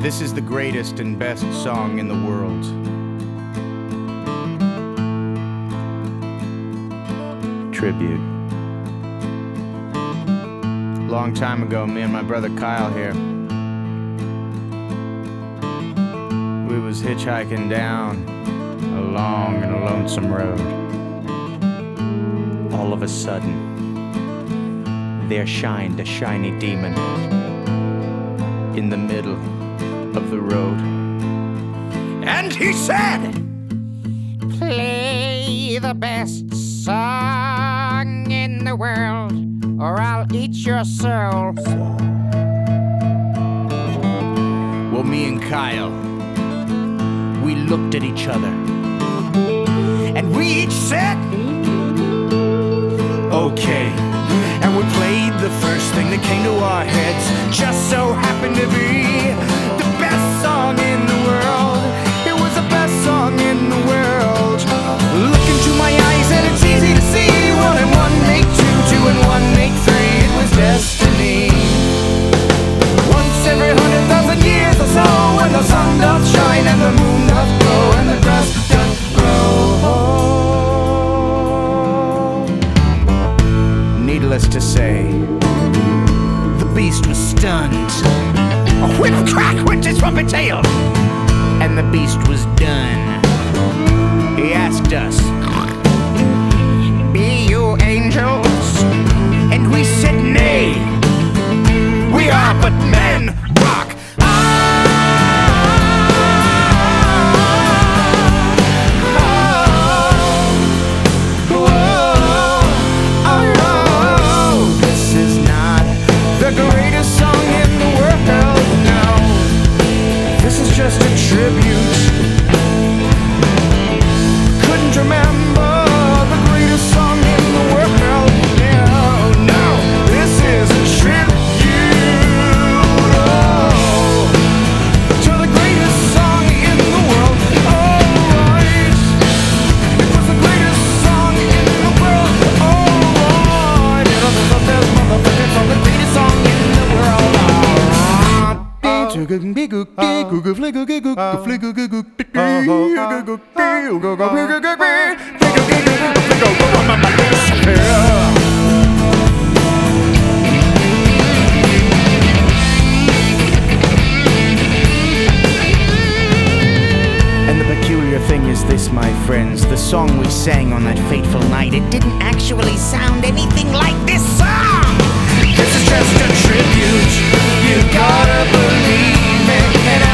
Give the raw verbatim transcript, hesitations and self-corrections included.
This is the greatest and best song in the world. Tribute. Long time ago, me and my brother Kyle here, we was hitchhiking down a long and a lonesome road. All of a sudden, there shined a shiny demon in the middle of the road. And he said, "Play the best song in the world, or I'll eat your soul." Well, me and Kyle, we looked at each other, and we each said, "Okay." And we played the first thing that came to our heads. Just so happened to be the best song in the world. It was the best song in the world. Look into my eyes and it's easy to see. One and one make two, two and one make three. It was destiny. Once every hundred thousand years or so, when the sun doth shine and the moon doth glow and the grass doth grow. Needless to say, the beast was stunned. A whip crack went his trumpet tail, and the beast was done. He asked us, "Be you angels?" And we said, "Nay, we are but men." Rock. Just a tribute. Couldn't remember the greatest song in the world. No, no, this is a tribute oh, to the greatest song in the world. Alright, it was the greatest song in the world. Alright, it was the best motherfucking song, the greatest song in the world. And the peculiar thing is this, my friends, the song we sang on that fateful night, it didn't actually sound anything like this song. This is just a tribute. You gotta believe it. And